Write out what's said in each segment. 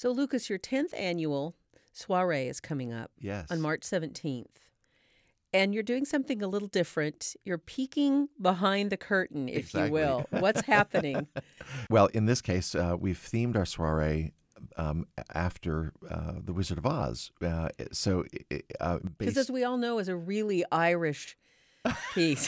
So, Lucas, your 10th annual soiree is coming up Yes. on March 17th. And you're doing something a little different. You're peeking behind the curtain, if Exactly. you will. What's happening? Well, in this case, we've themed our soiree after The Wizard of Oz. Because as we all know, is a really Irish piece.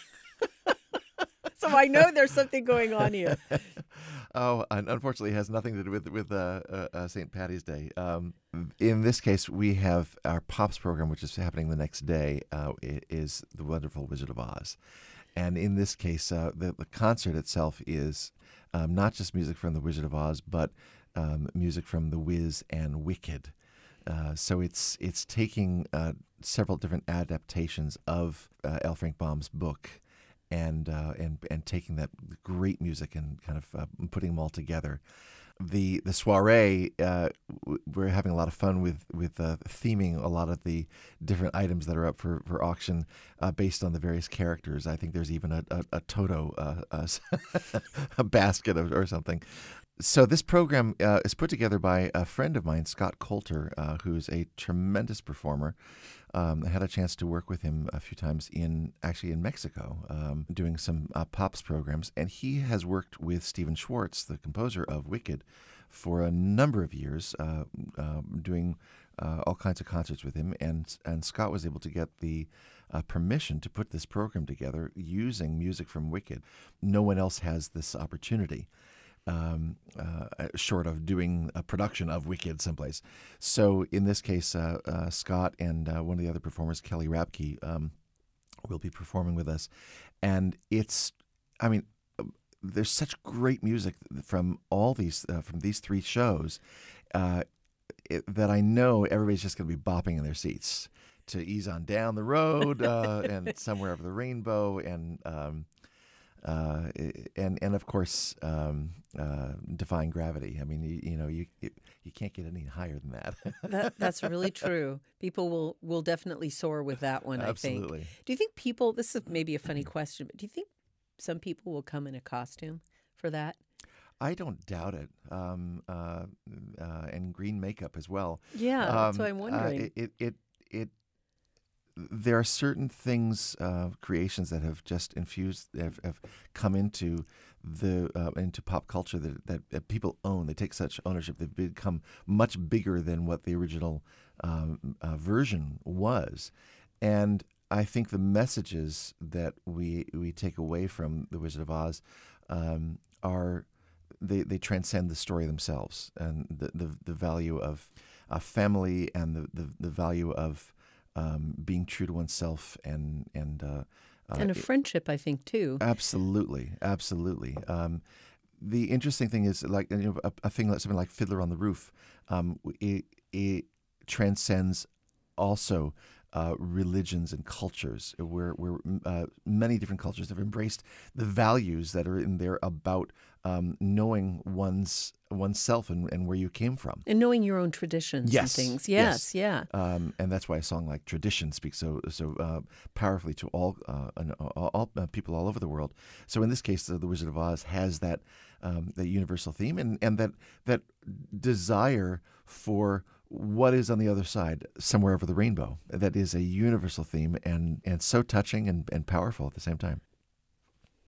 So I know there's something going on here. Oh, unfortunately, it has nothing to do with St. Patty's Day. In this case, we have our Pops program, which is happening the next day, is The Wonderful Wizard of Oz. And in this case, the concert itself is not just music from The Wizard of Oz, but music from The Wiz and Wicked. So it's taking several different adaptations of L. Frank Baum's book, and taking that great music and kind of putting them all together. The soiree, we're having a lot of fun with theming a lot of the different items that are up for auction based on the various characters. I think there's even a Toto a basket or something. So this program is put together by a friend of mine, Scott Coulter, who's a tremendous performer. I had a chance to work with him a few times in Mexico, doing some Pops programs. And he has worked with Stephen Schwartz, the composer of Wicked, for a number of years, doing all kinds of concerts with him. And Scott was able to get the permission to put this program together using music from Wicked. No one else has this opportunity. Short of doing a production of Wicked someplace. So in this case, Scott and one of the other performers, Kelly Rabke, will be performing with us. And there's such great music from all these, from these three shows that I know everybody's just going to be bopping in their seats to Ease on Down the Road and Somewhere Over the Rainbow and of course, Defying Gravity. I mean, you can't get any higher than that. That's really true. People will definitely soar with that one, Absolutely. I think. Do you think people, this is maybe a funny question, but do you think some people will come in a costume for that? I don't doubt it. And green makeup as well. Yeah, that's what I'm wondering. There are certain things, creations that have just have come into into pop culture that people own. They take such ownership. They've become much bigger than what the original version was. And I think the messages that we take away from The Wizard of Oz are they transcend the story themselves, and the value of family and the value of being true to oneself and a friendship, I think, too. Absolutely. The interesting thing is, like, a thing like something like Fiddler on the Roof, it transcends also religions and cultures, where many different cultures have embraced the values that are in there about knowing oneself and where you came from, and knowing your own traditions and things. Yes. Yeah. And that's why a song like Tradition speaks so powerfully to all people all over the world. So in this case, the Wizard of Oz has that universal theme and that desire for what is on the other side, somewhere over the rainbow. That is a universal theme and so touching and powerful at the same time.